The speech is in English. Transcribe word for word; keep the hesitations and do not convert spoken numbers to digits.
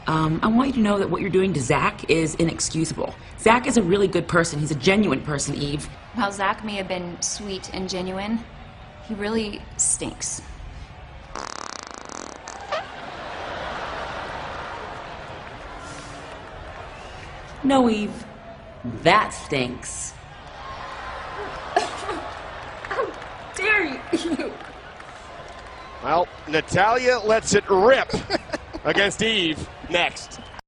Um, I want you to know that what you're doing to Zach is inexcusable. Zach is a really good person. He's a genuine person, Eve. While Zach may have been sweet and genuine, he really stinks. No, Eve. That stinks. How dare you? Well, Natalya lets it rip against Eve next.